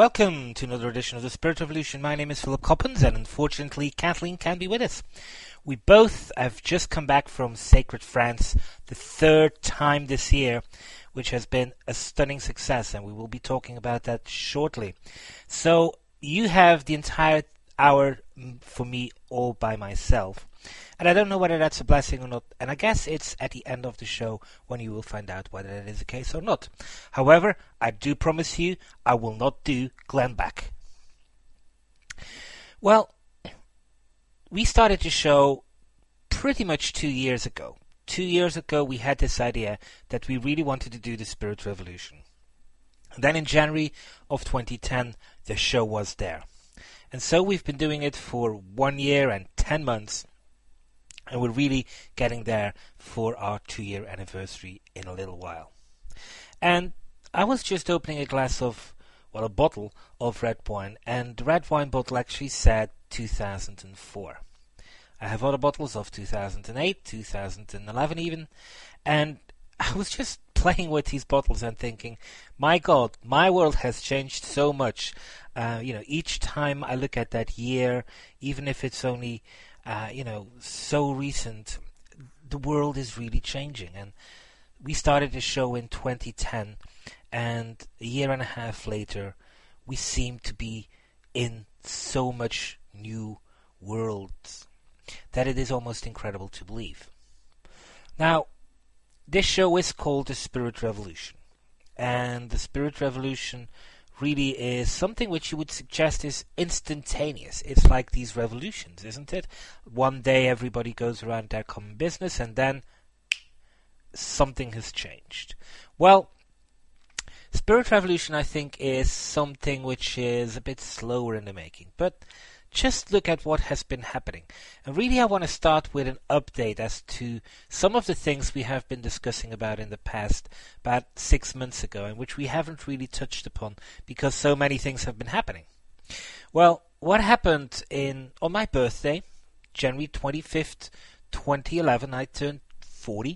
Welcome to another edition of the Spirit Revolution. My name is Philip Coppens, and unfortunately Kathleen can't be with us. We both have just come back from Sacred France, the third time this year, which has been a stunning success, and we will be talking about that shortly. So you have the entire hour for me all by myself. And I don't know whether that's a blessing or not, and I guess it's at the end of the show when you will find out whether that is the case or not. However, I do promise you I will not do Glenn Beck. Well, we started the show pretty much 2 years ago. 2 years ago we had this idea that we really wanted to do the Spirit Revolution. And then in January of 2010 the show was there. And so we've been doing it for 1 year and 10 months. And we're really getting there for our 2-year anniversary in a little while. And I was just opening a bottle of red wine, and the red wine bottle actually said 2004. I have other bottles of 2008, 2011 even, and I was just playing with these bottles and thinking, my God, my world has changed so much. Each time I look at that year, even if it's only so recent, the world is really changing. And we started the show in 2010, and a year and a half later, we seem to be in so much new worlds that it is almost incredible to believe. Now, this show is called the Spirit Revolution, and the Spirit Revolution really is something which you would suggest is instantaneous. It's like these revolutions, isn't it? One day everybody goes around their common business and then something has changed. Well, Spirit Revolution I think is something which is a bit slower in the making, but just look at what has been happening. And really I want to start with an update as to some of the things we have been discussing about in the past, about 6 months ago, and which we haven't really touched upon because so many things have been happening. Well, what happened on my birthday, January 25th, 2011, I turned 40.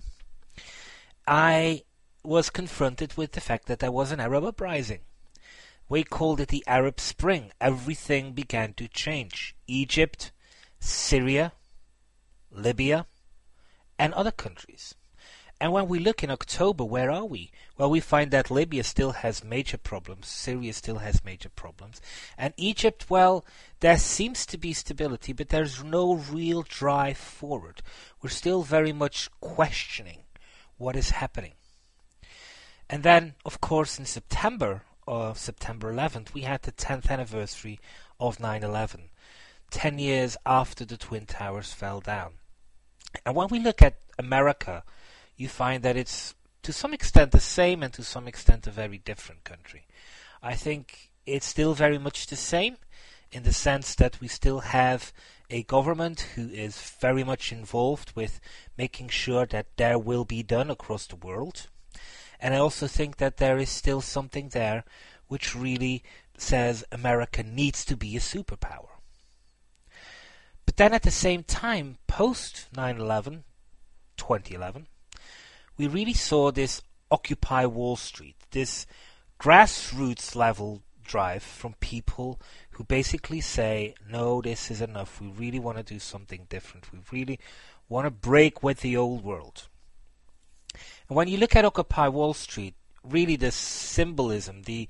I was confronted with the fact that there was an Arab uprising. We called it the Arab Spring. Everything began to change. Egypt, Syria, Libya, and other countries. And when we look in October, where are we? Well, we find that Libya still has major problems. Syria still has major problems. And Egypt, well, there seems to be stability, but there's no real drive forward. We're still very much questioning what is happening. And then, of course, in September 11th, we had the 10th anniversary of 9/11, 10 years after the Twin Towers fell down. And when we look at America, you find that it's to some extent the same and to some extent a very different country. I think it's still very much the same in the sense that we still have a government who is very much involved with making sure that there will be done across the world. And I also think that there is still something there which really says America needs to be a superpower. But then at the same time, post 9/11, 2011, we really saw this Occupy Wall Street, this grassroots level drive from people who basically say, no, this is enough. We really want to do something different. We really want to break with the old world. And when you look at Occupy Wall Street, really the symbolism, the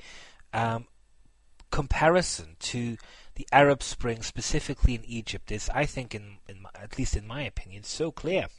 comparison to the Arab Spring, specifically in Egypt, is, I think, at least in my opinion, so clear.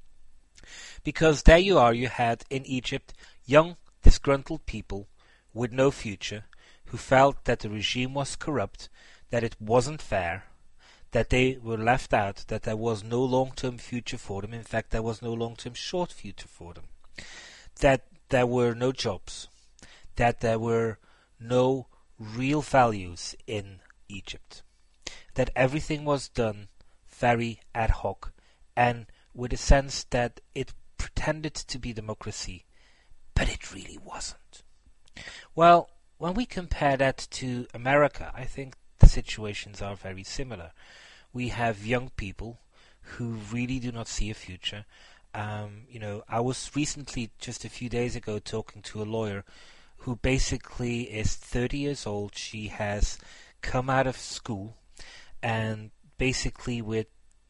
Because there you are, you had in Egypt young, disgruntled people with no future who felt that the regime was corrupt, that it wasn't fair, that they were left out, that there was no long-term future for them. In fact, there was no long-term short future for them. That there were no jobs, that there were no real values in Egypt, that everything was done very ad hoc and with a sense that it pretended to be democracy, but it really wasn't. Well, when we compare that to America, I think the situations are very similar. We have young people who really do not see a future. I was recently, just a few days ago, talking to a lawyer who basically is 30 years old. She has come out of school and basically with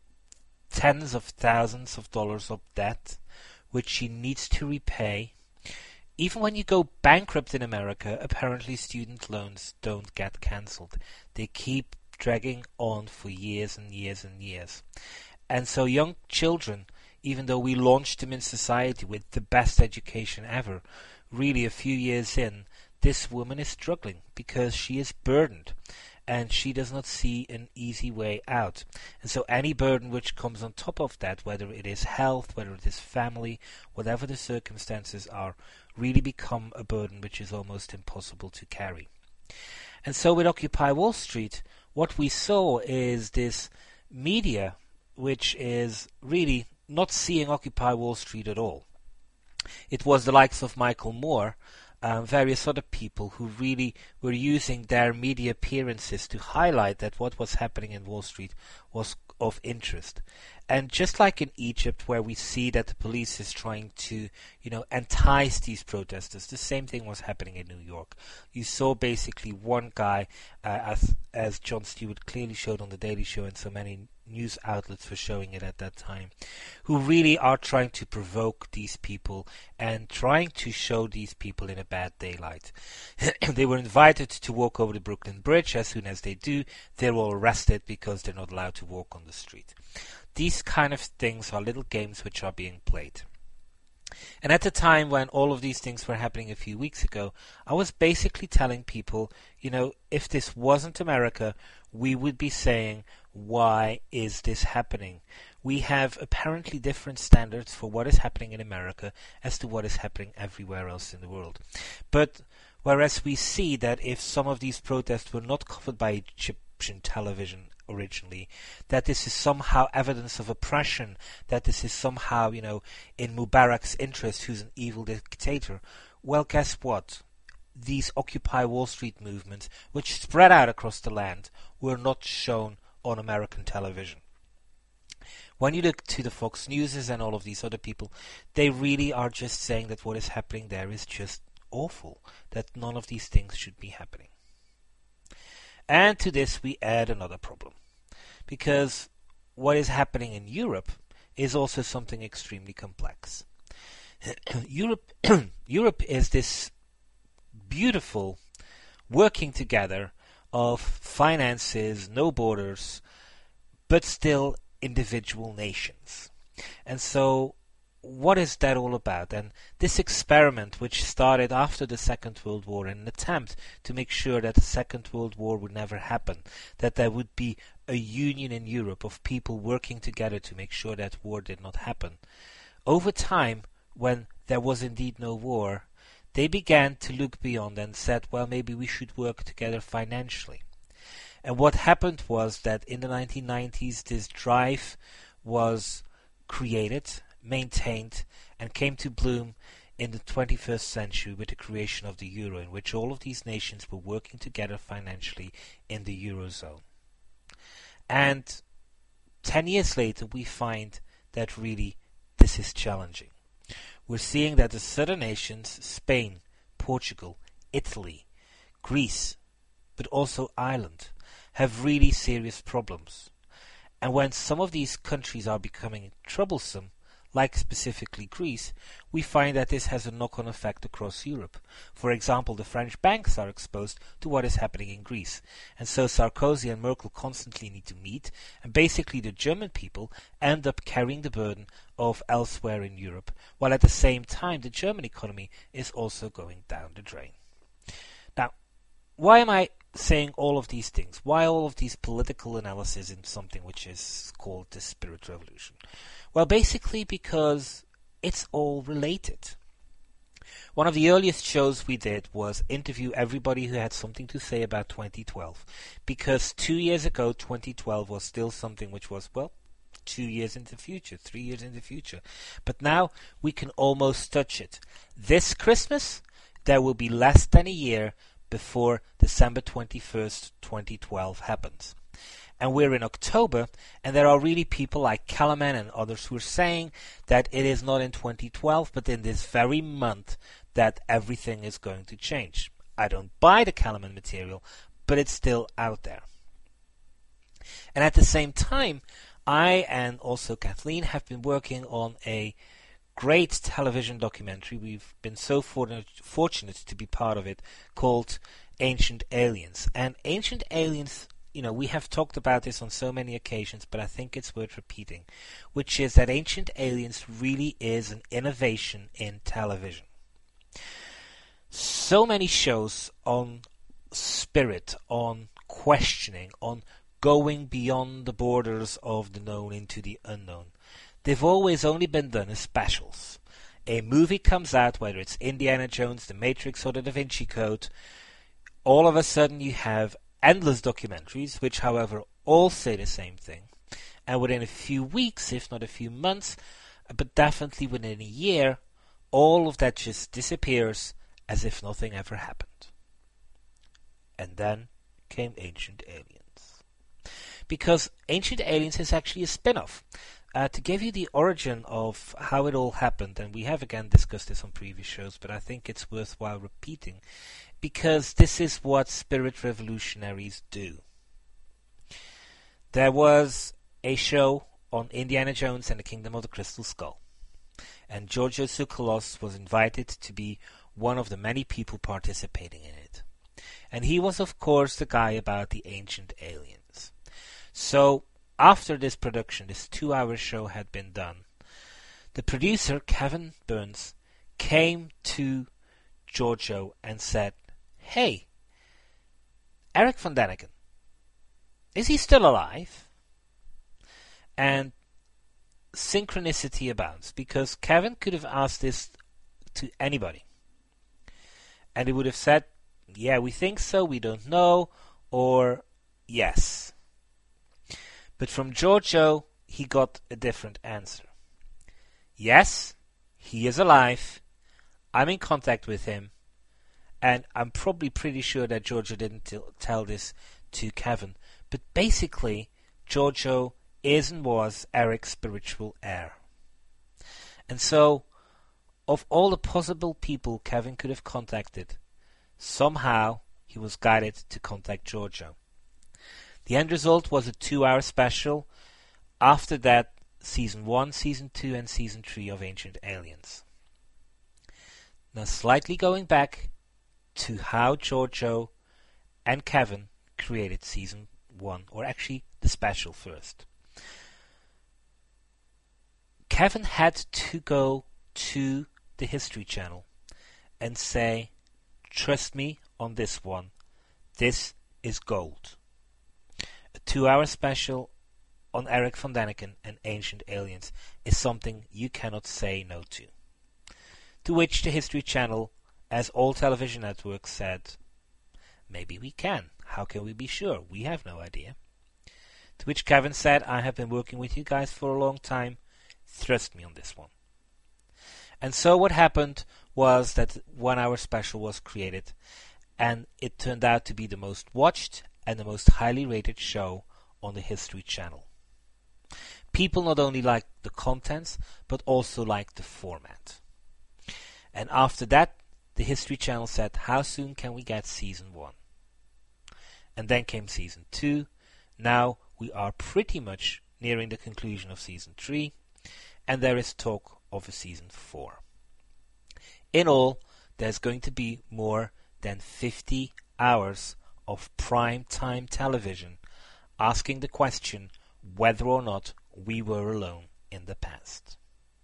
tens of thousands of dollars of debt, which she needs to repay. Even when you go bankrupt in America, apparently student loans don't get cancelled. They keep dragging on for years and years and years. And so young children, even though we launched them in society with the best education ever, really a few years in, this woman is struggling because she is burdened and she does not see an easy way out. And so any burden which comes on top of that, whether it is health, whether it is family, whatever the circumstances are, really become a burden which is almost impossible to carry. And so with Occupy Wall Street, what we saw is this media which is really not seeing Occupy Wall Street at all. It was the likes of Michael Moore, various other people who really were using their media appearances to highlight that what was happening in Wall Street was of interest. And just like in Egypt, where we see that the police is trying to, entice these protesters, the same thing was happening in New York. You saw basically one guy, as Jon Stewart clearly showed on The Daily Show, and so many news outlets were showing it at that time, who really are trying to provoke these people and trying to show these people in a bad daylight. They were invited to walk over the Brooklyn Bridge. As soon as they do, they're all arrested because they're not allowed to walk on the street. These kind of things are little games which are being played. And at the time when all of these things were happening a few weeks ago, I was basically telling people, if this wasn't America, we would be saying, why is this happening? We have apparently different standards for what is happening in America as to what is happening everywhere else in the world. But whereas we see that if some of these protests were not covered by Egyptian television originally, that this is somehow evidence of oppression, that this is somehow, in Mubarak's interest, who's an evil dictator. Well, guess what? These Occupy Wall Street movements, which spread out across the land, were not shown on American television. When you look to the Fox Newses and all of these other people, they really are just saying that what is happening there is just awful, that none of these things should be happening. And to this we add another problem, because what is happening in Europe is also something extremely complex. Europe is this beautiful working together of finances, no borders, but still individual nations. And so what is that all about? And this experiment, which started after the Second World War in an attempt to make sure that the Second World War would never happen, that there would be a union in Europe of people working together to make sure that war did not happen. Over time, when there was indeed no war, they began to look beyond and said, well, maybe we should work together financially. And what happened was that in the 1990s, this drive was created, maintained, and came to bloom in the 21st century with the creation of the euro, in which all of these nations were working together financially in the eurozone. And 10 years later, we find that really this is challenging. We're seeing that the southern nations, Spain, Portugal, Italy, Greece, but also Ireland, have really serious problems. And when some of these countries are becoming troublesome, like specifically Greece, we find that this has a knock-on effect across Europe. For example, the French banks are exposed to what is happening in Greece. And so Sarkozy and Merkel constantly need to meet, and basically the German people end up carrying the burden of elsewhere in Europe, while at the same time the German economy is also going down the drain. Now, why am I saying all of these things? Why all of these political analysis in something which is called the Spirit Revolution? Well, basically because it's all related. One of the earliest shows we did was interview everybody who had something to say about 2012, because 2 years ago 2012 was still something which was, 2 years in the future, 3 years in the future. But now we can almost touch it. This Christmas, there will be less than a year before December 21st, 2012 happens. And we're in October, and there are really people like Kellerman and others who are saying that it is not in 2012, but in this very month that everything is going to change. I don't buy the Kellerman material, but it's still out there. And at the same time, I and also Kathleen have been working on a great television documentary. We've been so fortunate to be part of it, called Ancient Aliens. And Ancient Aliens, we have talked about this on so many occasions, but I think it's worth repeating, which is that Ancient Aliens really is an innovation in television. So many shows on spirit, on questioning, on going beyond the borders of the known into the unknown. They've always only been done as specials. A movie comes out, whether it's Indiana Jones, The Matrix, or The Da Vinci Code, all of a sudden you have endless documentaries, which however all say the same thing. And within a few weeks, if not a few months, but definitely within a year, all of that just disappears as if nothing ever happened. And then came Ancient Aliens. Because Ancient Aliens is actually a spin-off. To give you the origin of how it all happened, and we have again discussed this on previous shows, but I think it's worthwhile repeating, because this is what spirit revolutionaries do. There was a show on Indiana Jones and the Kingdom of the Crystal Skull, and Giorgio Tsoukalos was invited to be one of the many people participating in it. And he was, of course, the guy about the Ancient Aliens. So, after this production, this 2-hour show had been done, the producer, Kevin Burns, came to Giorgio and said, "Hey, Eric von Däniken, is he still alive?" And synchronicity abounds, because Kevin could have asked this to anybody. And he would have said, "Yeah, we think so, we don't know," or "yes." But from Giorgio, he got a different answer. Yes, he is alive. I'm in contact with him. And I'm probably pretty sure that Giorgio didn't tell this to Kevin. But basically, Giorgio is and was Eric's spiritual heir. And so, of all the possible people Kevin could have contacted, somehow he was guided to contact Giorgio. The end result was a 2-hour special. After that, Season 1, Season 2, and Season 3 of Ancient Aliens. Now, slightly going back to how Giorgio and Kevin created Season 1, or actually the special first. Kevin had to go to the History Channel and say, "Trust me on this one, this is gold." A 2-hour special on Eric von Däniken and Ancient Aliens is something you cannot say no to. To which the History Channel, as all television networks, said, "Maybe we can. How can we be sure? We have no idea." To which Kevin said, "I have been working with you guys for a long time. Trust me on this one." And so what happened was that 1-hour special was created, and it turned out to be the most watched and the most highly rated show on the History Channel. People not only liked the contents, but also liked the format. And after that, the History Channel said, "How soon can we get Season 1? And then came Season 2. Now we are pretty much nearing the conclusion of Season 3, and there is talk of a Season 4. In all, there's going to be more than 50 hours of prime time television asking the question whether or not we were alone in the past.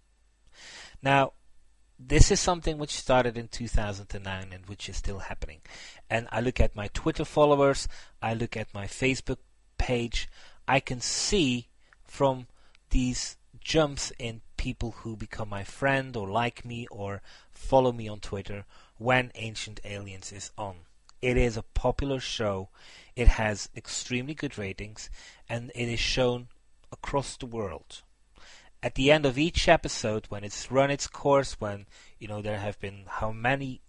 Now, this is something which started in 2009 and which is still happening. And I look at my Twitter followers, I look at my Facebook page, I can see from these jumps in people who become my friend or like me or follow me on Twitter when Ancient Aliens is on. It is a popular show, it has extremely good ratings, and it is shown across the world. At the end of each episode, when it's run its course, when there have been however many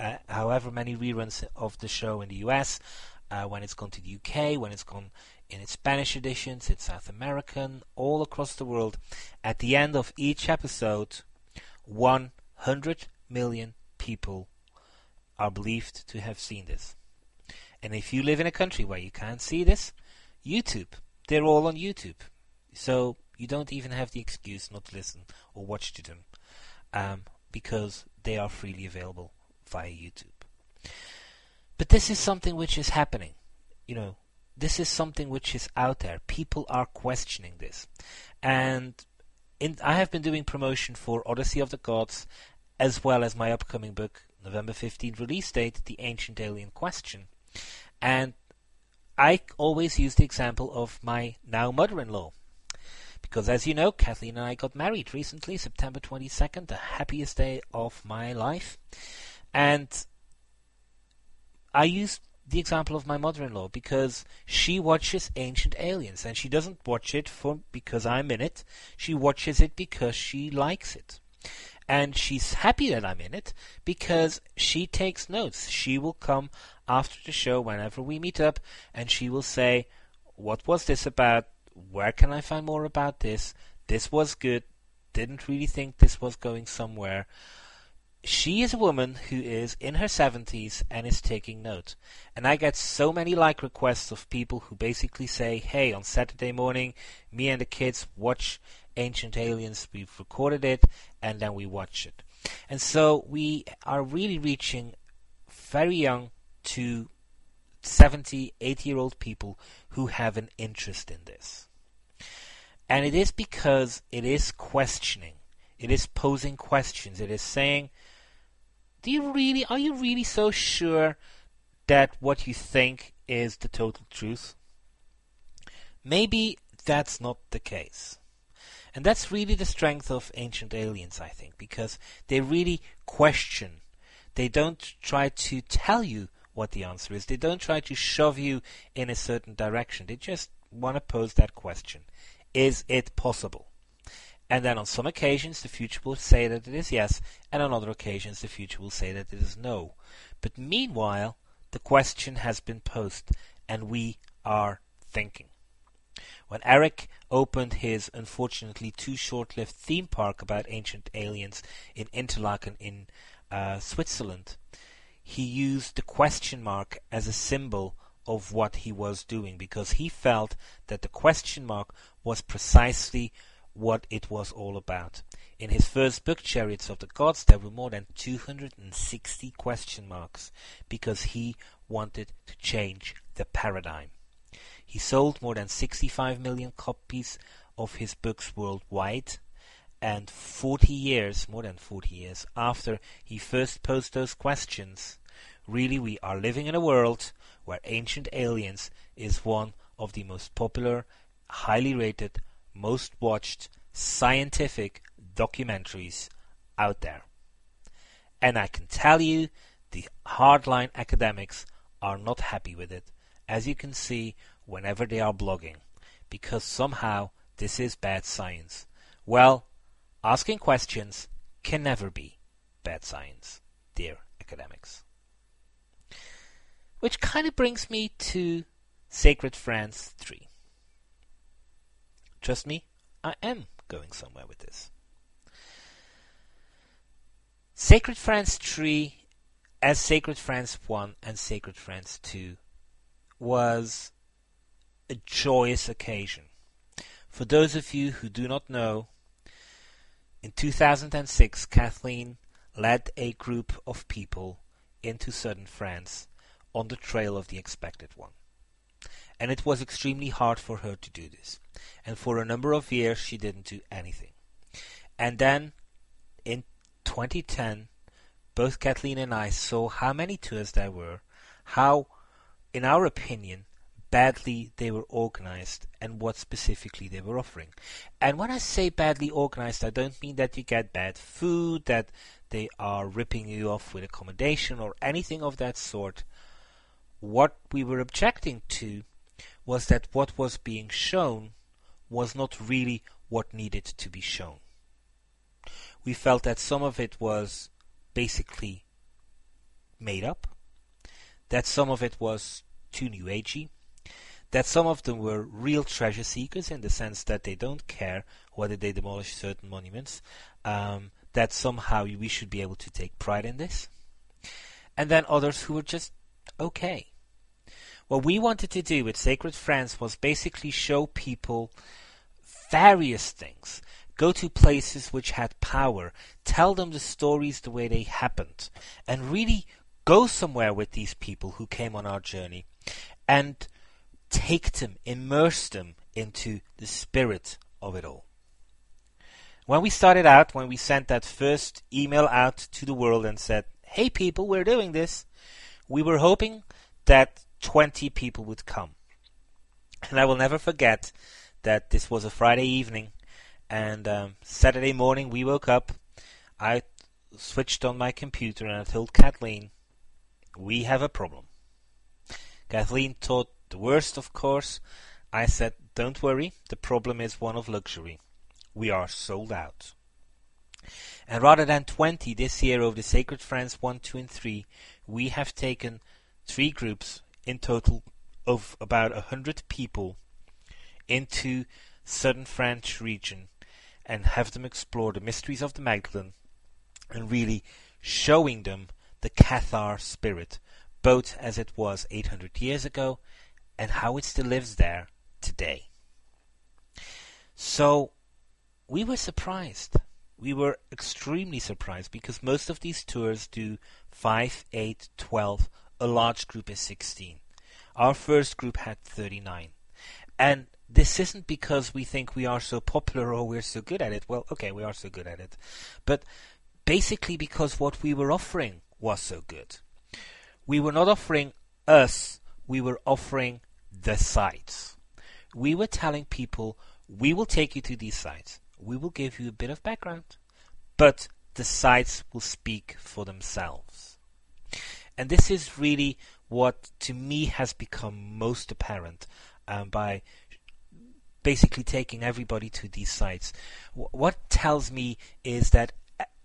reruns of the show in the US, when it's gone to the UK, when it's gone in its Spanish editions, it's South American, all across the world. At the end of each episode, 100 million people are believed to have seen this. And if you live in a country where you can't see this, YouTube. They're all on YouTube. So you don't even have the excuse not to listen or watch to them, because they are freely available via YouTube. But this is something which is happening. This is something which is out there. People are questioning this. And I have been doing promotion for Odyssey of the Gods, as well as my upcoming book, November 15th release date, The Ancient Alien Question. And I always use the example of my now mother-in-law. Because as you know, Kathleen and I got married recently, September 22nd, the happiest day of my life. And I used the example of my mother-in-law because she watches Ancient Aliens, and she doesn't watch it because I'm in it. She watches it because she likes it. And she's happy that I'm in it because she takes notes. She will come after the show whenever we meet up, and she will say, what was this about? Where can I find more about this? This was good. Didn't really think this was going somewhere. She is a woman who is in her 70s and is taking note. And I get so many like requests of people who basically say, hey, on Saturday morning, me and the kids watch Ancient Aliens. We've recorded it and then we watch it. And so we are really reaching very young to 70, 80-year-old people who have an interest in this. And it is because it is questioning. It is posing questions. It is saying, are you really so sure that what you think is the total truth? Maybe that's not the case. And that's really the strength of Ancient Aliens, I think, because they really question. They don't try to tell you what the answer is. They don't try to shove you in a certain direction. They just want to pose that question. Is it possible? And then on some occasions the future will say that it is yes, and on other occasions the future will say that it is no. But meanwhile, the question has been posed, and we are thinking. When Eric opened his unfortunately too short-lived theme park about Ancient Aliens in Interlaken in Switzerland, he used the question mark as a symbol of what he was doing, because he felt that the question mark was precisely what it was all about. In his first book, Chariots of the Gods, there were more than 260 question marks, because he wanted to change the paradigm. He sold more than 65 million copies of his books worldwide, and more than 40 years after he first posed those questions, really we are living in a world where Ancient Aliens is one of the most popular, highly rated, most watched scientific documentaries out there. And I can tell you, the hardline academics are not happy with it, as you can see whenever they are blogging, because somehow this is bad science. Well, asking questions can never be bad science, dear academics. Which kind of brings me to Sacred France 3. Trust me, I am going somewhere with this. Sacred France 3, as Sacred France 1 and Sacred France 2, was a joyous occasion. For those of you who do not know, in 2006, Kathleen led a group of people into southern France on the trail of the expected one. And it was extremely hard for her to do this. And for a number of years, she didn't do anything. And then, in 2010, both Kathleen and I saw how many tours there were, how, in our opinion, badly they were organized, and what specifically they were offering. And when I say badly organized, I don't mean that you get bad food, that they are ripping you off with accommodation, or anything of that sort. What we were objecting to was that what was being shown was not really what needed to be shown. We felt that some of it was basically made up, that some of it was too new agey, that some of them were real treasure seekers in the sense that they don't care whether they demolish certain monuments, that somehow we should be able to take pride in this. and then others who were just okay. What we wanted to do with Sacred Friends was basically show people various things, go to places which had power, tell them the stories the way they happened, and really go somewhere with these people who came on our journey and take them, immerse them into the spirit of it all. When we started out, when we sent that first email out to the world and said, hey people, we're doing this, we were hoping that 20 people would come. And I will never forget that this was a Friday evening, and Saturday morning we woke up, I switched on my computer and I told Kathleen, we have a problem. Kathleen thought the worst, of course. I said, don't worry, the problem is one of luxury. We are sold out. And rather than 20 this year over the Sacred Friends 1, 2 and 3, we have taken 3 groups in total of about 100 people into southern French region and have them explore the mysteries of the Magdalene and really showing them the Cathar spirit, both as it was 800 years ago and how it still lives there today. So we were surprised. We were extremely surprised because most of these tours do 5, 8, 12, a large group is 16. Our first group had 39. And this isn't because we think we are so popular or we're so good at it. Well, okay, we are so good at it. But basically because what we were offering was so good. We were not offering us, we were offering the sites. We were telling people, we will take you to these sites. We will give you a bit of background. But the sites will speak for themselves. And this is really what to me has become most apparent by basically taking everybody to these sites. What tells me is that,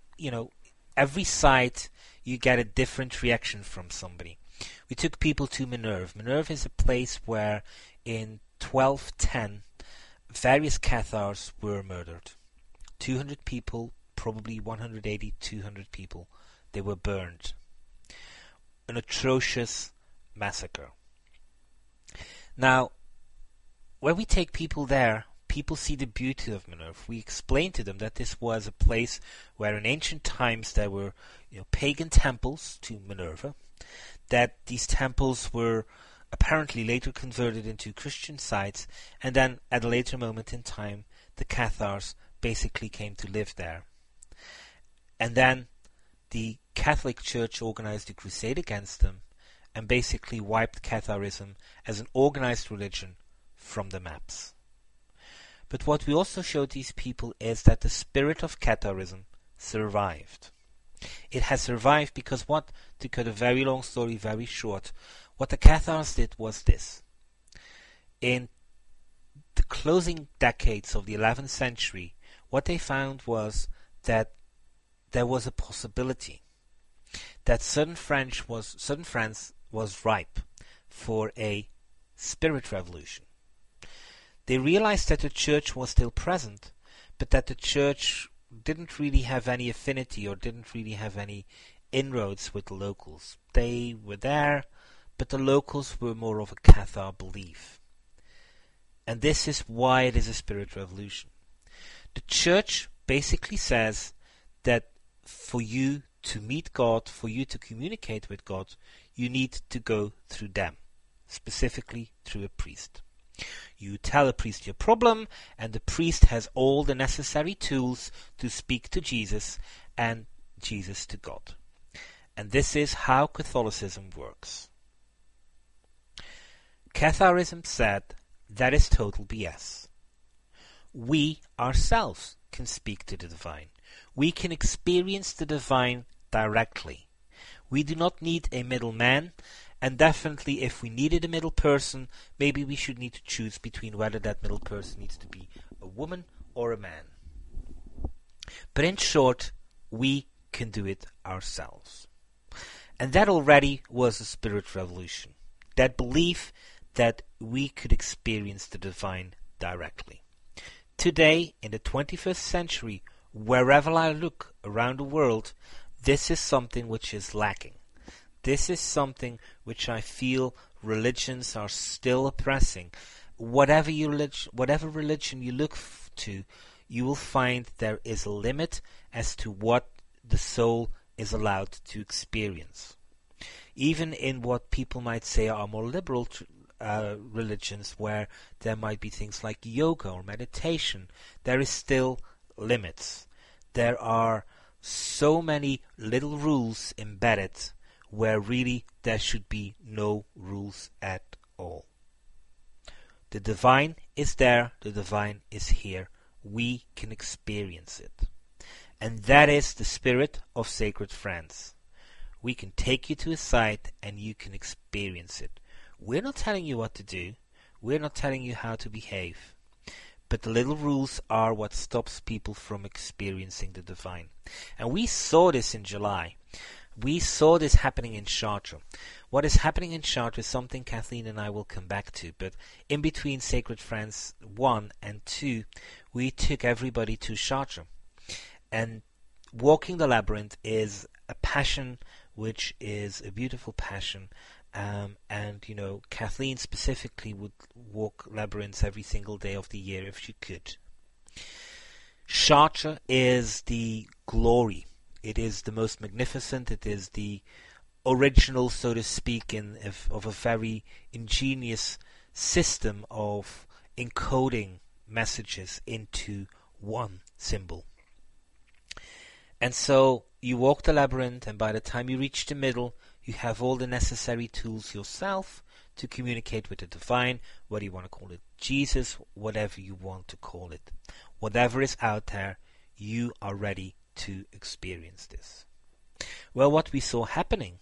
every site you get a different reaction from somebody. We took people to Minerve. Minerve is a place where in 1210 various Cathars were murdered. 200 people, probably 180, 200 people, they were burned. An atrocious massacre. Now, when we take people there, people see the beauty of Minerve. We explain to them that this was a place where in ancient times there were pagan temples to Minerva, that these temples were apparently later converted into Christian sites, and then at a later moment in time the Cathars basically came to live there. And then the Catholic Church organized a crusade against them and basically wiped Catharism as an organized religion from the maps. But what we also showed these people is that the spirit of Catharism survived. It has survived because to cut a very long story very short, what the Cathars did was this. In the closing decades of the 11th century, what they found was that there was a possibility that southern France was ripe for a spirit revolution. They realized that the church was still present, but that the church didn't really have any affinity or didn't really have any inroads with the locals. They were there, but the locals were more of a Cathar belief. And this is why it is a spirit revolution. The church basically says that for you to meet God, for you to communicate with God, you need to go through them, specifically through a priest. You tell a priest your problem, and the priest has all the necessary tools to speak to Jesus and Jesus to God. And this is how Catholicism works. Catharism said that is total BS. We ourselves can speak to the divine. We can experience the divine directly. We do not need a middleman, and definitely if we needed a middle person, maybe we should need to choose between whether that middle person needs to be a woman or a man. But in short, we can do it ourselves. And that already was a spirit revolution. That belief that we could experience the divine directly. Today, in the 21st century, wherever I look around the world, this is something which is lacking. this is something which I feel religions are still oppressing. Whatever religion you look to, you will find there is a limit as to what the soul is allowed to experience. Even in what people might say are more liberal religions, where there might be things like yoga or meditation, there is still limits. There are so many little rules embedded where really there should be no rules at all. The divine is there, the divine is here. We can experience it. And that is the spirit of Sacred Friends. We can take you to a site and you can experience it. We're not telling you what to do. We're not telling you how to behave. But the little rules are what stops people from experiencing the divine. And we saw this in July. We saw this happening in Chartres. What is happening in Chartres is something Kathleen and I will come back to. But in between Sacred Friends 1 and 2, we took everybody to Chartres. And walking the labyrinth is a passion, which is a beautiful passion. And Kathleen specifically would walk labyrinths every single day of the year if she could. Chartres is the glory. It is the most magnificent. It is the original, so to speak, of a very ingenious system of encoding messages into one symbol. And so you walk the labyrinth, and by the time you reach the middle, you have all the necessary tools yourself to communicate with the divine, whether you want to call it Jesus, whatever you want to call it. Whatever is out there, you are ready to experience this. Well, what we saw happening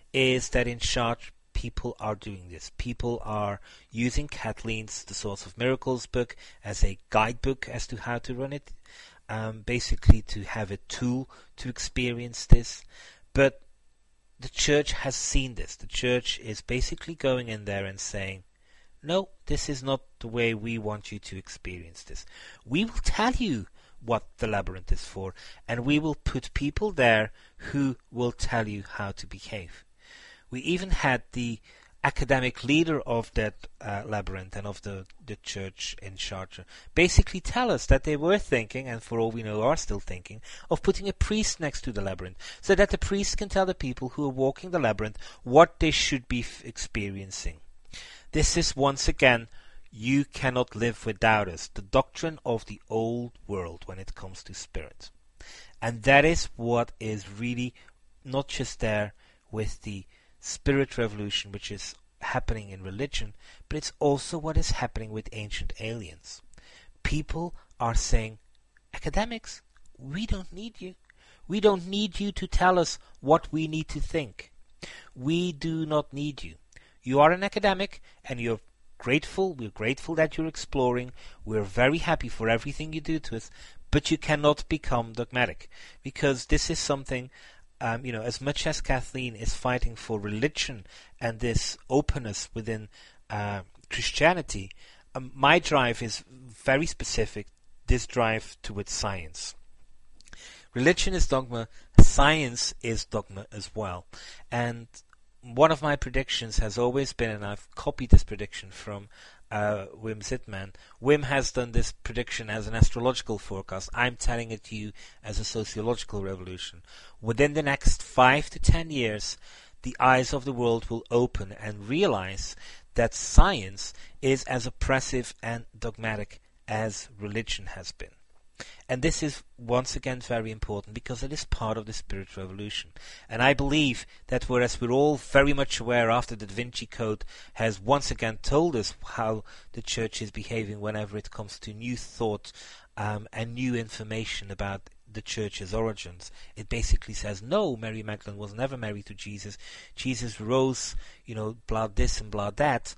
is that in Chartres, people are doing this. People are using Kathleen's The Source of Miracles book as a guidebook as to how to run it, basically to have a tool to experience this. But the church has seen this. The church is basically going in there and saying, no, this is not the way we want you to experience this. We will tell you what the labyrinth is for, and we will put people there who will tell you how to behave. We even had the academic leader of that labyrinth and of the church in Chartres basically tell us that they were thinking, and for all we know are still thinking, of putting a priest next to the labyrinth, so that the priest can tell the people who are walking the labyrinth what they should be experiencing. This is, once again, you cannot live without us, the doctrine of the old world when it comes to spirit. And that is what is really not just there with the spirit revolution, which is happening in religion, but it's also what is happening with ancient aliens. People are saying, academics, we don't need you. We don't need you to tell us what we need to think. We do not need you. You are an academic and you're grateful. We're grateful that you're exploring. We're very happy for everything you do to us, but you cannot become dogmatic, because this is something, as much as Kathleen is fighting for religion and this openness within Christianity, my drive is very specific, this drive towards science. Religion is dogma, science is dogma as well. And one of my predictions has always been, and I've copied this prediction from Wim Zitman. Wim has done this prediction as an astrological forecast. I'm telling it to you as a sociological revolution. Within the next 5 to 10 years, the eyes of the world will open and realize that science is as oppressive and dogmatic as religion has been. And this is once again very important, because it is part of the spirit revolution. And I believe that whereas we're all very much aware after the Da Vinci Code has once again told us how the church is behaving whenever it comes to new thought and new information about the church's origins, it basically says, no, Mary Magdalene was never married to Jesus. Jesus rose, blah this and blah that.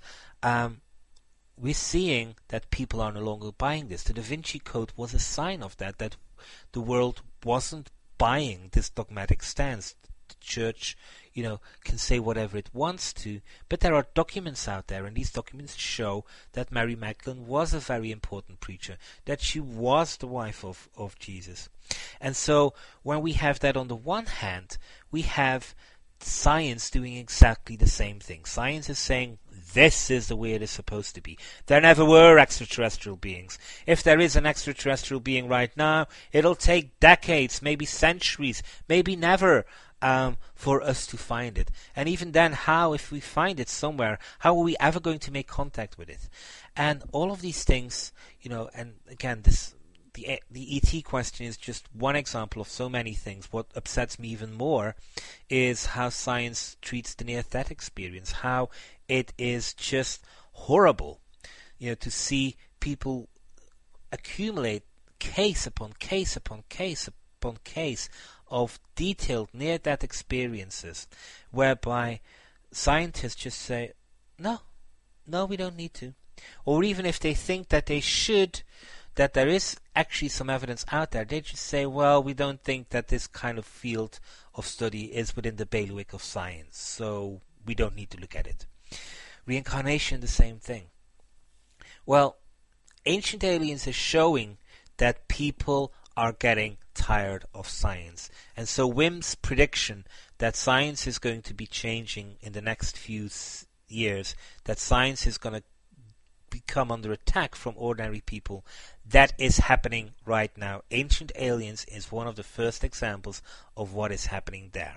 We're seeing that people are no longer buying this. The Da Vinci Code was a sign of that the world wasn't buying this dogmatic stance. The church, can say whatever it wants to, but there are documents out there, and these documents show that Mary Magdalene was a very important preacher, that she was the wife of Jesus. And so when we have that on the one hand, we have science doing exactly the same thing. Science is saying this is the way it is supposed to be. There never were extraterrestrial beings. If there is an extraterrestrial being right now, it'll take decades, maybe centuries, maybe never, for us to find it. And even then, how, if we find it somewhere, how are we ever going to make contact with it? And all of these things, and again, the ET question is just one example of so many things. What upsets me even more is how science treats the near-death experience, how it is just horrible, to see people accumulate case upon case upon case upon case of detailed near-death experiences, whereby scientists just say, no, we don't need to. Or even if they think that they should, that there is actually some evidence out there, they just say, well, we don't think that this kind of field of study is within the bailiwick of science, so we don't need to look at it. Reincarnation, the same thing. Well, Ancient Aliens is showing that people are getting tired of science. And so Wim's prediction that science is going to be changing in the next few years, that science is going to become under attack from ordinary people, that is happening right now. Ancient Aliens is one of the first examples of what is happening there.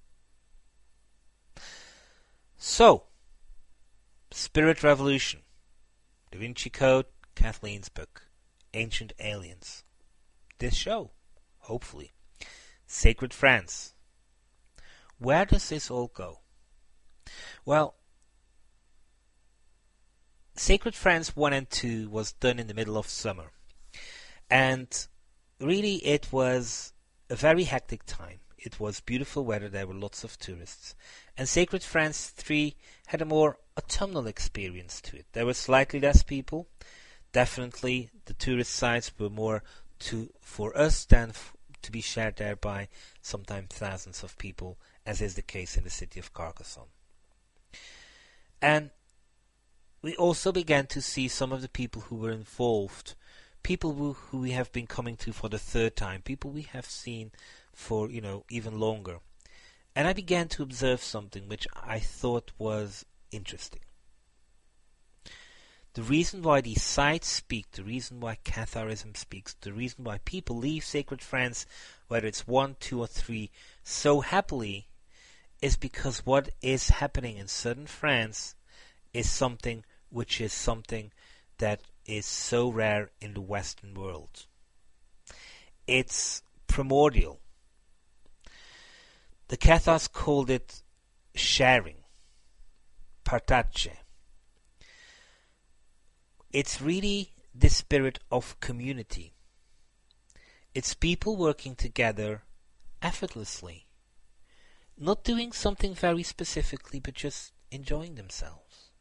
So, Spirit Revolution, Da Vinci Code, Kathleen's book, Ancient Aliens, this show, hopefully, Sacred Friends. Where does this all go? Well, Sacred Friends 1 and 2 was done in the middle of summer. And really it was a very hectic time. It was beautiful weather, there were lots of tourists. And Sacred Friends 3 had a more autumnal experience to it. There were slightly less people. Definitely the tourist sites were more for us than to be shared there by sometimes thousands of people, as is the case in the city of Carcassonne. And we also began to see some of the people who were involved, people who we have been coming to for the third time, people we have seen for, even longer. And I began to observe something which I thought was interesting. The reason why these sites speak, the reason why Catharism speaks, the reason why people leave Sacred Friends, whether it's 1, 2 or 3, so happily, is because what is happening in southern France is something that is so rare in the Western world. It's primordial. The Cathars called it sharing, partage. It's really the spirit of community. It's people working together effortlessly, not doing something very specifically, but just enjoying themselves.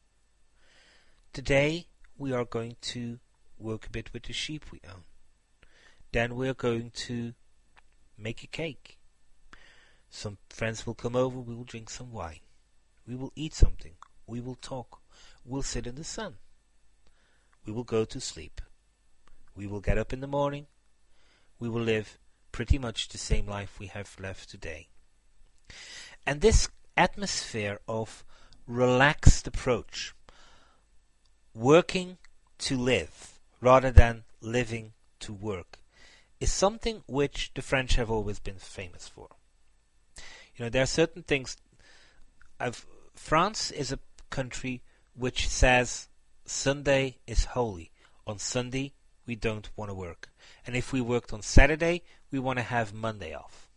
Today we are going to work a bit with the sheep we own. Then we are going to make a cake. Some friends will come over, we will drink some wine. We will eat something. We will talk. We'll sit in the sun. We will go to sleep. We will get up in the morning. We will live pretty much the same life we have left today. And this atmosphere of relaxed approach, working to live rather than living to work, is something which the French have always been famous for. There are certain things. France is a country which says Sunday is holy. On Sunday, we don't want to work. And if we worked on Saturday, we want to have Monday off.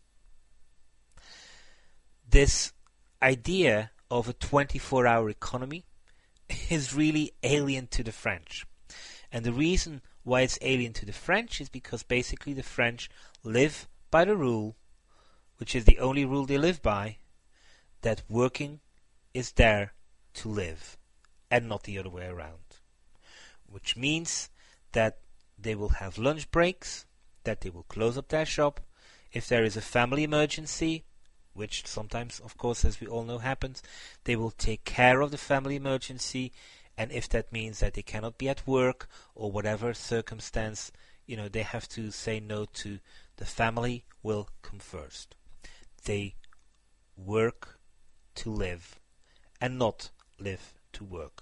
This idea of a 24-hour economy is really alien to the French. And the reason why it's alien to the French is because basically the French live by the rule, which is the only rule they live by, that working is there to live and not the other way around. Which means that they will have lunch breaks, that they will close up their shop. If there is a family emergency, which sometimes, of course, as we all know happens, they will take care of the family emergency. And if that means that they cannot be at work or whatever circumstance, they have to say no to, the family will come first. They work to live and not live to work.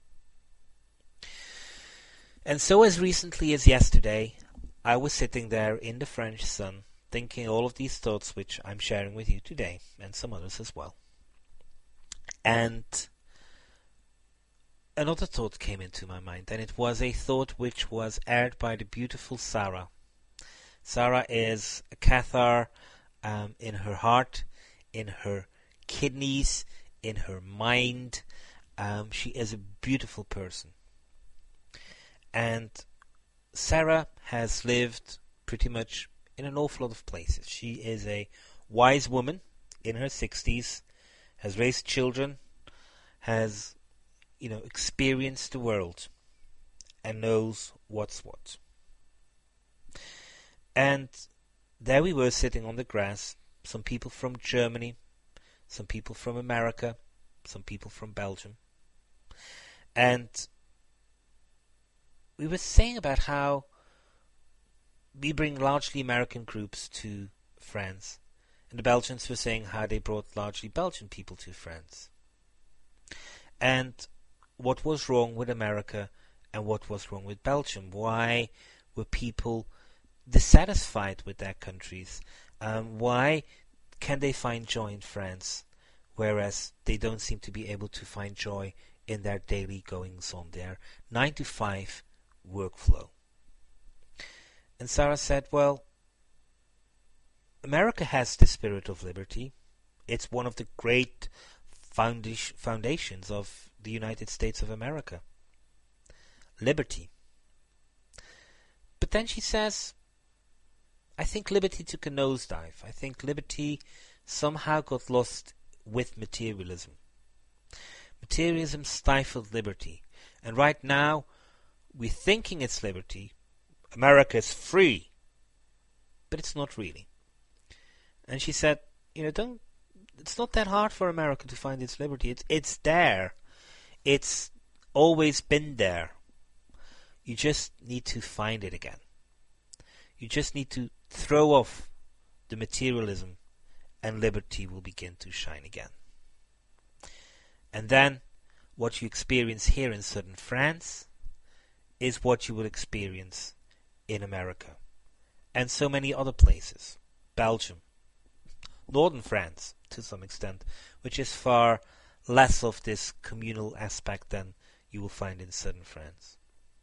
And so as recently as yesterday, I was sitting there in the French sun, thinking all of these thoughts which I'm sharing with you today, and some others as well. And another thought came into my mind, and it was a thought which was aired by the beautiful Sarah. Sarah is a Cathar in her heart, in her kidneys, in her mind. She is a beautiful person. And Sarah has lived pretty much in an awful lot of places. She is a wise woman in her 60s, has raised children, has experienced the world, and knows what's what. And there we were sitting on the grass, some people from Germany, some people from America, some people from Belgium. And we were saying about how we bring largely American groups to France. And the Belgians were saying how they brought largely Belgian people to France. And what was wrong with America and what was wrong with Belgium? Why were people dissatisfied with their countries? Why can they find joy in France, whereas they don't seem to be able to find joy in their daily goings on, their 9-to-5 workflow? And Sarah said, well, America has the spirit of liberty. It's one of the great foundations of the United States of America. Liberty. But then she says, I think liberty took a nosedive. I think liberty somehow got lost with materialism. Materialism stifled liberty. And right now, we're thinking it's liberty. America is free. But it's not really. And she said, it's not that hard for America to find its liberty. It's there. It's always been there. You just need to find it again. You just need to throw off the materialism and liberty will begin to shine again. And then what you experience here in southern France is what you will experience in America and so many other places. Belgium, northern France to some extent, which is far less of this communal aspect than you will find in southern France.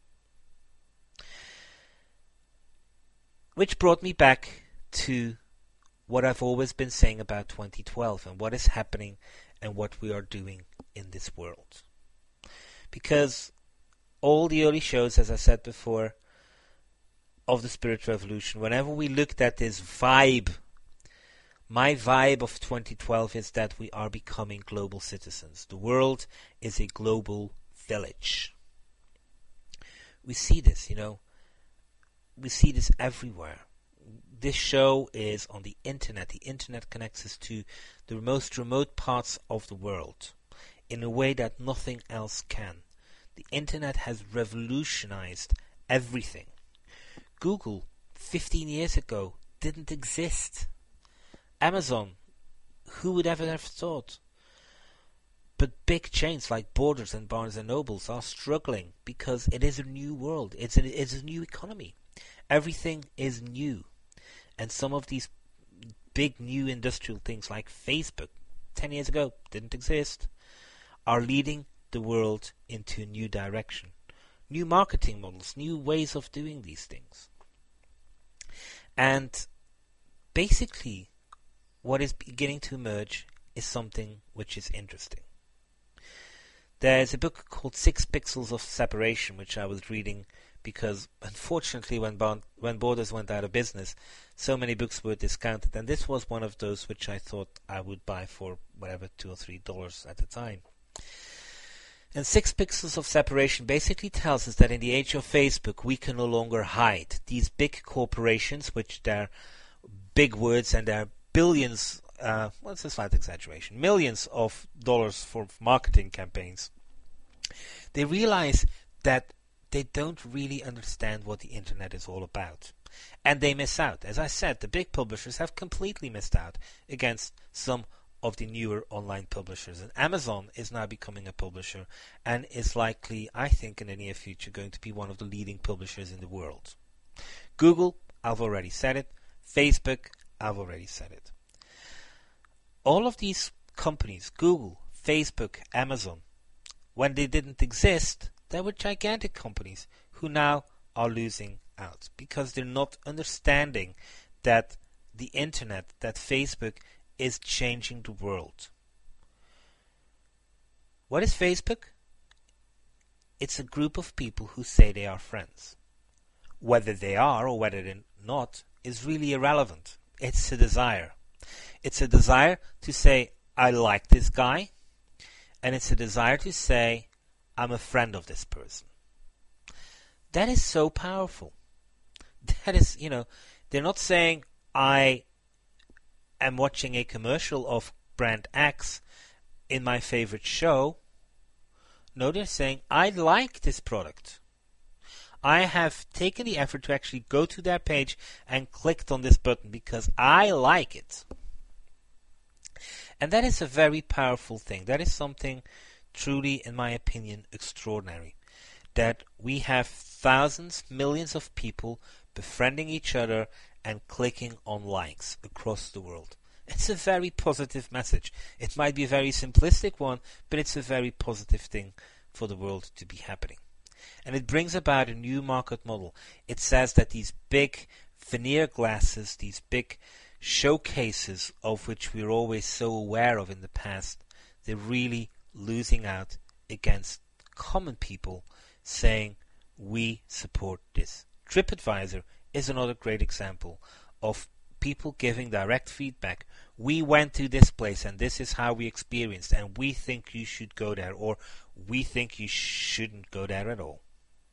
Which brought me back to what I've always been saying about 2012 and what is happening and what we are doing in this world. Because all the early shows, as I said before, of the Spirit Revolution, whenever we looked at this vibe, my vibe of 2012 is that we are becoming global citizens. The world is a global village. We see this, we see this everywhere. This show is on the internet. The internet connects us to the most remote parts of the world in a way that nothing else can. The internet has revolutionized everything. Google 15 years ago didn't exist. Amazon, who would ever have thought? But big chains like Borders and Barnes and Nobles are struggling because it is a new world. It's a new economy. Everything is new. And some of these big new industrial things like Facebook, 10 years ago, didn't exist, are leading the world into a new direction. New marketing models, new ways of doing these things. And basically, what is beginning to emerge is something which is interesting. There's a book called 6 Pixels of Separation, which I was reading because, unfortunately, when Borders went out of business, so many books were discounted, and this was one of those which I thought I would buy for whatever, $2 or $3 at the time. And 6 Pixels of Separation basically tells us that in the age of Facebook, we can no longer hide. These big corporations, which they're big words and they're billions, it's a slight exaggeration, millions of dollars for marketing campaigns, they realize that they don't really understand what the internet is all about. And they miss out. As I said, the big publishers have completely missed out against some of the newer online publishers. And Amazon is now becoming a publisher and is likely, I think, in the near future going to be one of the leading publishers in the world. Google, I've already said it. Facebook, I've already said it. All of these companies, Google, Facebook, Amazon, when they didn't exist, they were gigantic companies who now are losing out because they're not understanding that the internet, that Facebook is changing the world. What is Facebook? It's a group of people who say they are friends. Whether they are or whether they're not is really irrelevant. It's a desire. It's a desire to say, I like this guy, and it's a desire to say, I'm a friend of this person. That is so powerful. That is, they're not saying, I am watching a commercial of brand X in my favorite show. No, they're saying, I like this product. I have taken the effort to actually go to their page and clicked on this button because I like it. And that is a very powerful thing. That is something truly, in my opinion, extraordinary. That we have thousands, millions of people befriending each other and clicking on likes across the world. It's a very positive message. It might be a very simplistic one, but it's a very positive thing for the world to be happening. And it brings about a new market model. It says that these big veneer glasses, these big showcases of which we're always so aware of in the past, they're really losing out against common people saying, we support this. TripAdvisor is another great example of people giving direct feedback. We went to this place and this is how we experienced, and we think you should go there, or we think you shouldn't go there at all.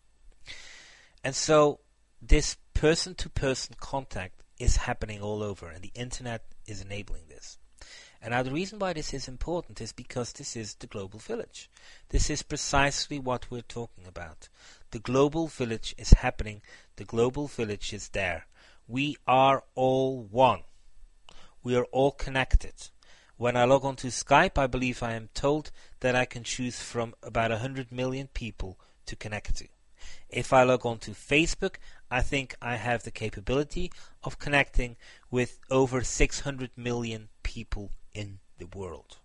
And so this person-to-person contact is happening all over, and the internet is enabling this. And now the reason why this is important is because this is the global village. This is precisely what we're talking about. The global village is happening. The global village is there. We are all one. We are all connected. When I log on to Skype, I believe I am told that I can choose from about 100 million people to connect to. If I log on to Facebook, I think I have the capability of connecting with over 600 million people in the world.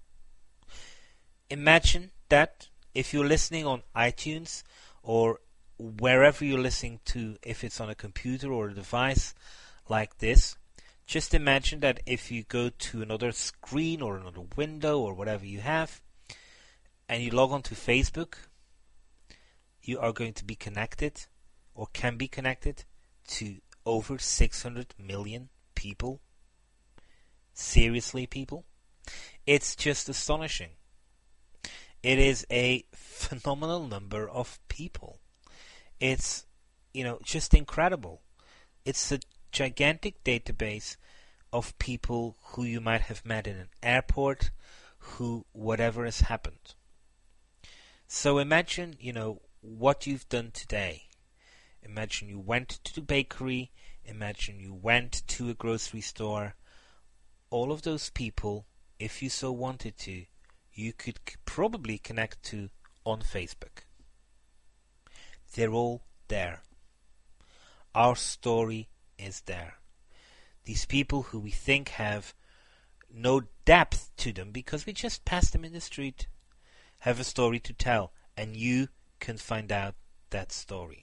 Imagine that if you're listening on iTunes or wherever you're listening to, if it's on a computer or a device like this, just imagine that if you go to another screen or another window or whatever you have, and you log on to Facebook, you are going to be connected or can be connected to over 600 million people. Seriously, people? It's just astonishing. It is a phenomenal number of people. It's, just incredible. It's a gigantic database of people who you might have met in an airport, who whatever has happened. So imagine, what you've done today. Imagine you went to the bakery. Imagine you went to a grocery store. All of those people, if you so wanted to, you could probably connect to on Facebook. They're all there. Our story is there. These people who we think have no depth to them because we just passed them in the street have a story to tell, and you can find out that story.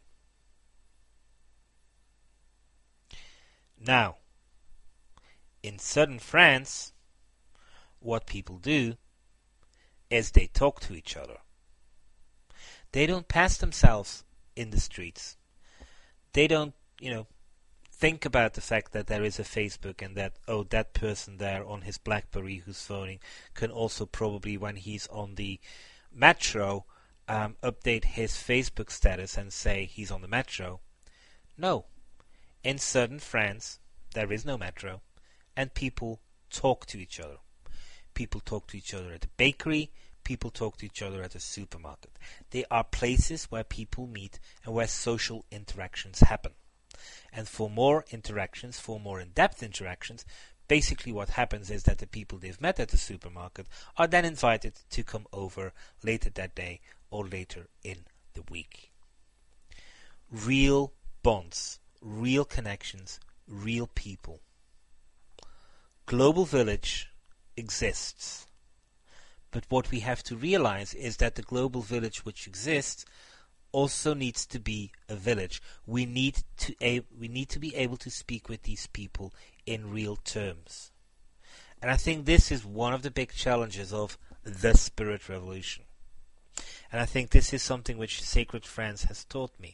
Now, in southern France, what people do is they talk to each other. They don't pass themselves in the streets. They don't, think about the fact that there is a Facebook and that, that person there on his BlackBerry who's phoning can also probably, when he's on the metro, update his Facebook status and say he's on the metro. No. In southern France, there is no metro, and people talk to each other. People talk to each other at the bakery. People talk to each other at the supermarket. They are places where people meet and where social interactions happen. And for more interactions, for more in-depth interactions, basically what happens is that the people they've met at the supermarket are then invited to come over later that day or later in the week. Real bonds, real connections, real people. Global Village exists. But what we have to realize is that the global village which exists also needs to be a village. We need to be able to speak with these people in real terms. And I think this is one of the big challenges of the Spirit Revolution. And I think this is something which Sacred Friends has taught me.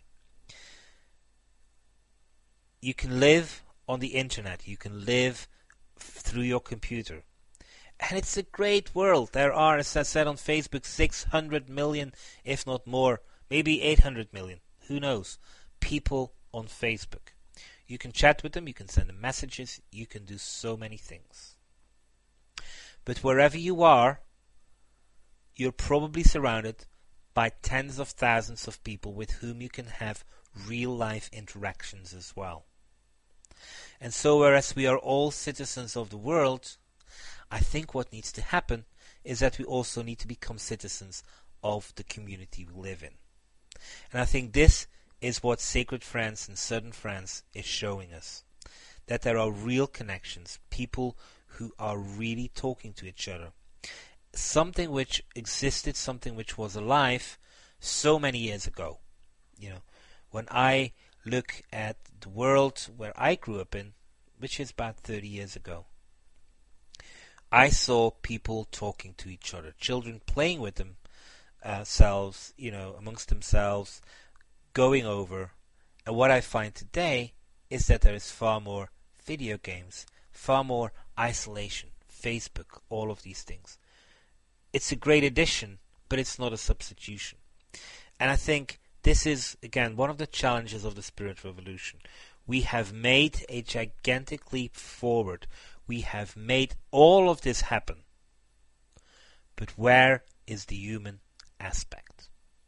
You can live on the internet. You can live through your computer. And it's a great world. There are, as I said on Facebook, 600 million, if not more, maybe 800 million, who knows, people on Facebook. You can chat with them, you can send them messages, you can do so many things. But wherever you are, you're probably surrounded by tens of thousands of people with whom you can have real-life interactions as well. And so whereas we are all citizens of the world, I think what needs to happen is that we also need to become citizens of the community we live in. And I think this is what Sacred Friends and Southern Friends is showing us. That there are real connections, people who are really talking to each other. Something which existed, something which was alive so many years ago. When I look at the world where I grew up in, which is about 30 years ago, I saw people talking to each other, children playing with themselves, amongst themselves, going over. And what I find today is that there is far more video games, far more isolation, Facebook, all of these things. It's a great addition, but it's not a substitution. And I think this is, again, one of the challenges of the Spirit Revolution. We have made a gigantic leap forward. We have made all of this happen. But where is the human aspect?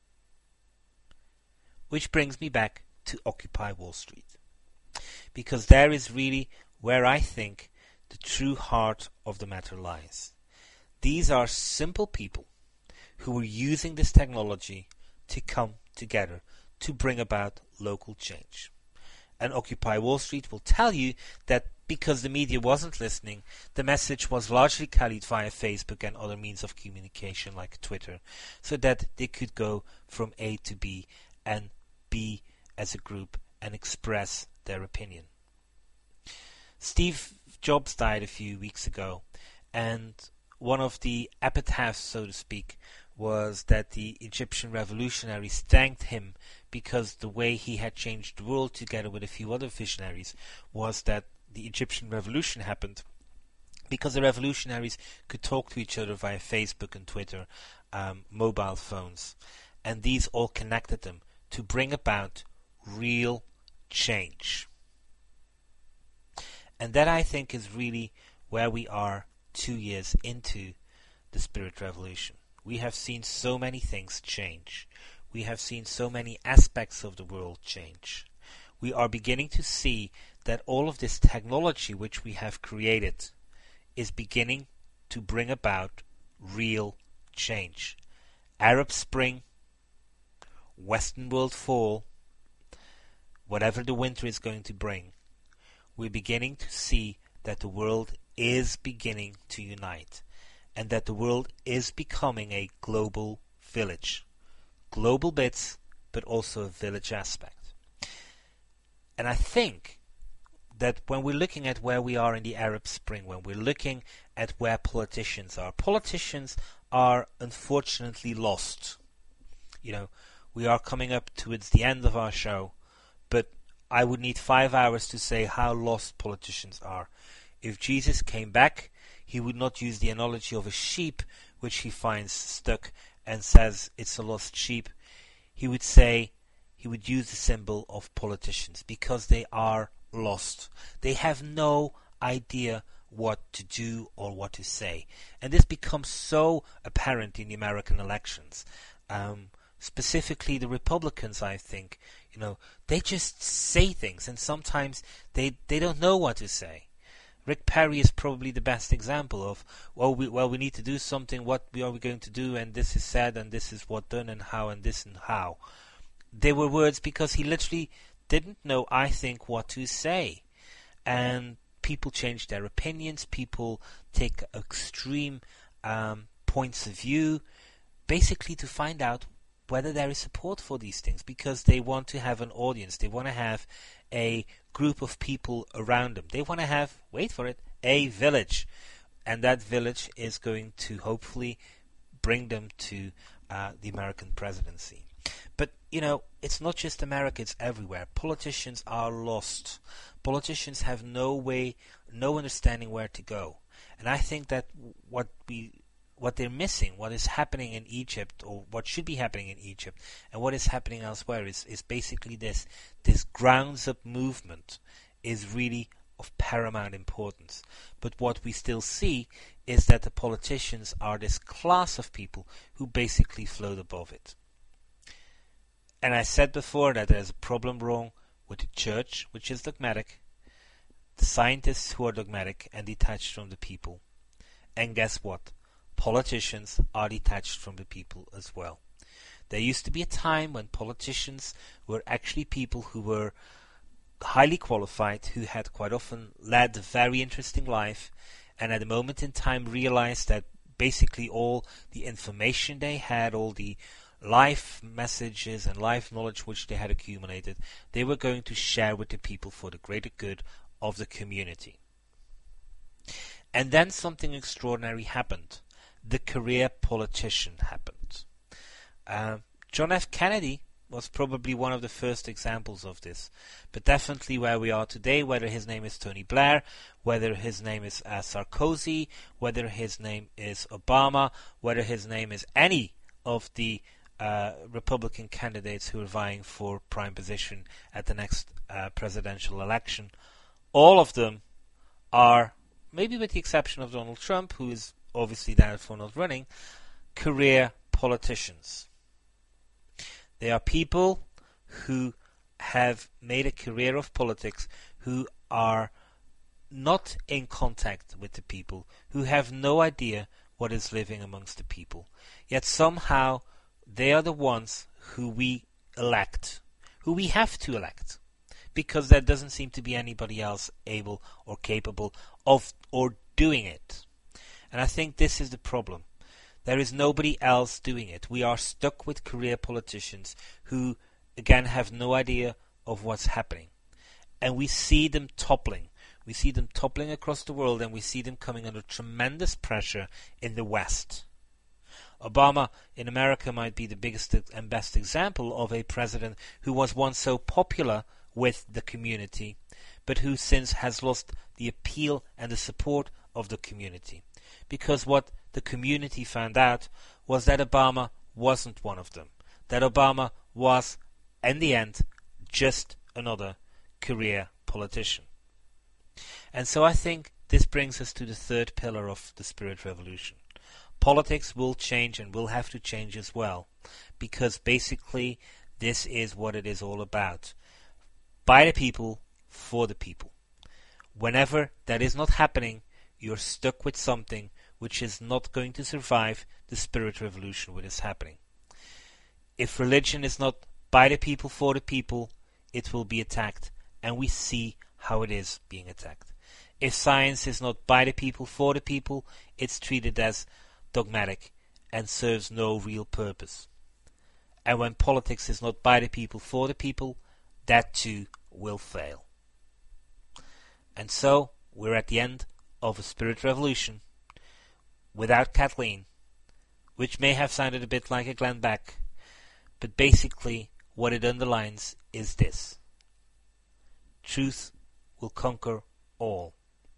Which brings me back to Occupy Wall Street. Because there is really where I think the true heart of the matter lies. These are simple people who are using this technology to come together to bring about local change. And Occupy Wall Street will tell you that because the media wasn't listening, the message was largely carried via Facebook and other means of communication like Twitter, so that they could go from A to B and be as a group and express their opinion. Steve Jobs died a few weeks ago, and one of the epitaphs, so to speak, was that the Egyptian revolutionaries thanked him because the way he had changed the world together with a few other visionaries was that the Egyptian revolution happened because the revolutionaries could talk to each other via Facebook and Twitter, mobile phones, and these all connected them to bring about real change. And that, I think, is really where we are 2 years into the Spirit Revolution. We have seen so many things change. We have seen so many aspects of the world change. We are beginning to see that all of this technology which we have created is beginning to bring about real change. Arab Spring, Western World Fall, whatever the winter is going to bring, we're beginning to see that the world is beginning to unite, and that the world is becoming a global village. Global bits, but also a village aspect. And I think that when we're looking at where we are in the Arab Spring, when we're looking at where politicians are unfortunately lost. We are coming up towards the end of our show, but I would need 5 hours to say how lost politicians are. If Jesus came back, he would not use the analogy of a sheep which he finds stuck and says it's a lost sheep. He would use the symbol of politicians because they are lost. They have no idea what to do or what to say. And this becomes so apparent in the American elections. Specifically the Republicans, I think, they just say things, and sometimes they don't know what to say. Rick Perry is probably the best example of, we need to do something, what are we going to do, and this is said, and this is what done, and how, and this and how. They were words because he literally didn't know, I think, what to say. And people change their opinions, people take extreme points of view, basically to find out whether there is support for these things, because they want to have an audience, they want to have a group of people around them. They want to have, wait for it, a village. And that village is going to hopefully bring them to the American presidency. But, it's not just America, it's everywhere. Politicians are lost. Politicians have no understanding where to go. And I think that what they're missing, what is happening in Egypt, or what should be happening in Egypt, and what is happening elsewhere is basically this grounds up movement is really of paramount importance. But what we still see is that the politicians are this class of people who basically float above it. And I said before that there's a problem wrong with the church, which is dogmatic, the scientists who are dogmatic and detached from the people. And guess what? Politicians are detached from the people as well. There used to be a time when politicians were actually people who were highly qualified, who had quite often led a very interesting life, and at a moment in time realized that basically all the information they had, all the life messages and life knowledge which they had accumulated, they were going to share with the people for the greater good of the community. And then something extraordinary happened. The career politician happened. John F. Kennedy was probably one of the first examples of this, but definitely where we are today, whether his name is Tony Blair, whether his name is Sarkozy, whether his name is Obama, whether his name is any of the Republican candidates who are vying for prime position at the next presidential election, all of them are, maybe with the exception of Donald Trump, who is obviously therefore not running, career politicians. They are people who have made a career of politics, who are not in contact with the people, who have no idea what is living amongst the people. Yet somehow they are the ones who we elect, who we have to elect, because there doesn't seem to be anybody else able or capable of or doing it. And I think this is the problem. There is nobody else doing it. We are stuck with career politicians who, again, have no idea of what's happening. And we see them toppling. We see them toppling across the world, and we see them coming under tremendous pressure in the West. Obama in America might be the biggest and best example of a president who was once so popular with the community, but who since has lost the appeal and the support of the community. Because what the community found out was that Obama wasn't one of them. That Obama was, in the end, just another career politician. And so I think this brings us to the third pillar of the Spirit Revolution. Politics will change and will have to change as well, because basically this is what it is all about. By the people, for the people. Whenever that is not happening, you're stuck with something which is not going to survive the Spirit Revolution which is happening. If religion is not by the people, for the people, it will be attacked, and we see how it is being attacked. If science is not by the people, for the people, it's treated as dogmatic and serves no real purpose. And when politics is not by the people, for the people, that too will fail. And so we're at the end of a Spirit Revolution without Kathleen, which may have sounded a bit like a Glenn Beck, but basically what it underlines is this: truth will conquer all.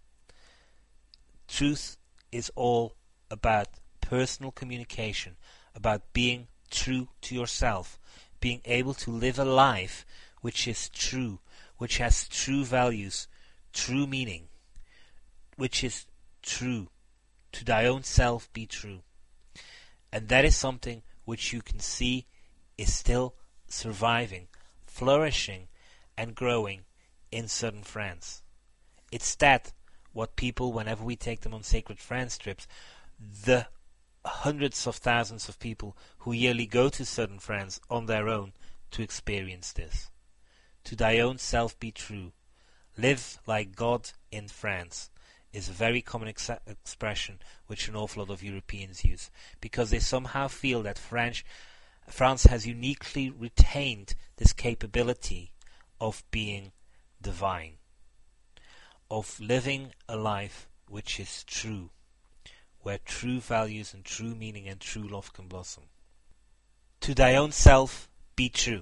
Truth is all about personal communication, about being true to yourself, being able to live a life which is true, which has true values, true meaning, which is true. To thy own self be true. And that is something which you can see is still surviving, flourishing, and growing in southern France. It's that what people, whenever we take them on Sacred Friends trips, the hundreds of thousands of people who yearly go to Southern France on their own to experience this. To thy own self be true. Live like God in France is a very common expression which an awful lot of Europeans use, because they somehow feel that France has uniquely retained this capability of being divine, of living a life which is true, where true values and true meaning and true love can blossom. To thy own self be true.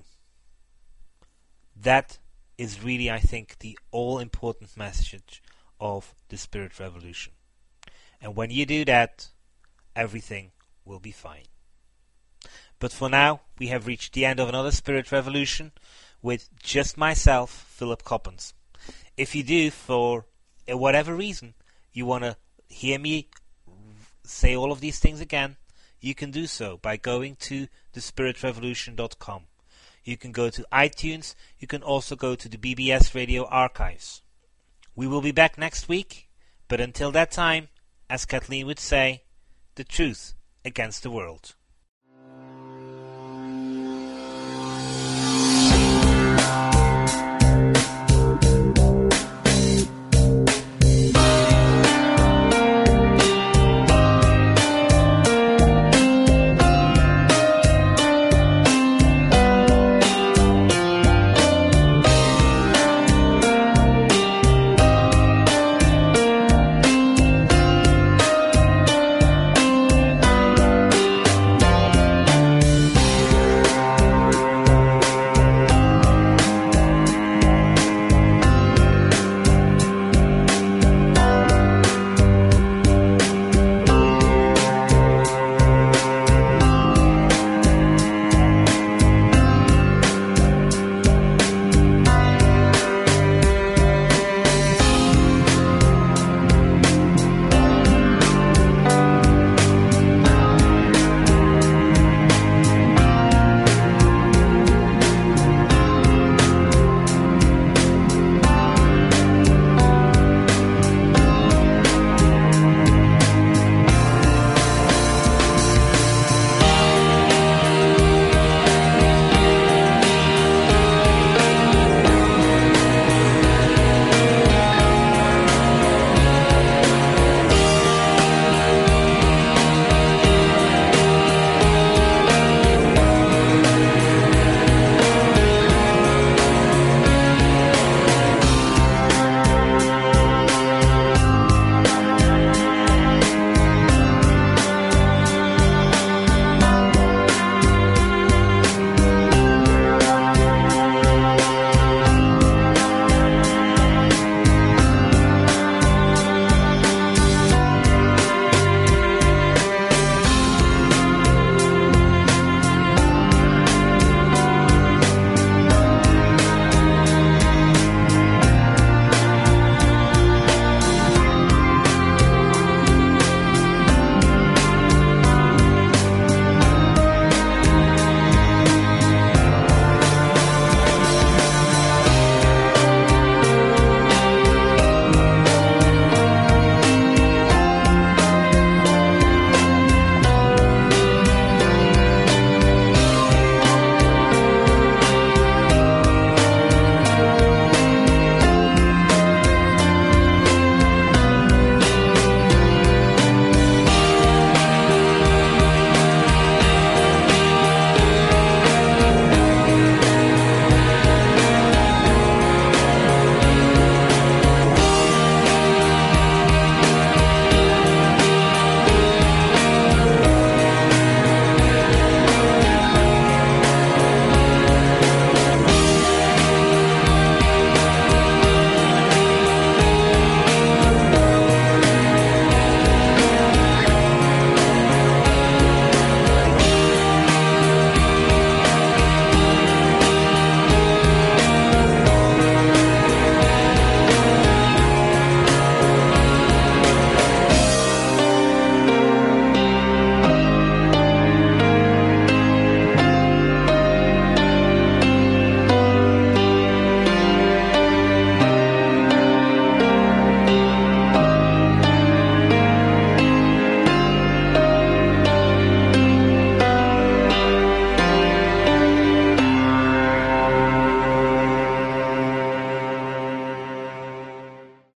That is really, I think, the all-important message of the Spirit Revolution. And when you do that, everything will be fine. But for now, we have reached the end of another Spirit Revolution with just myself, Philip Coppens. If you do, for whatever reason, you want to hear me say all of these things again, you can do so by going to thespiritrevolution.com. You can go to iTunes. You can also go to the BBS Radio archives. We will be back next week, but until that time, as Kathleen would say, the truth against the world.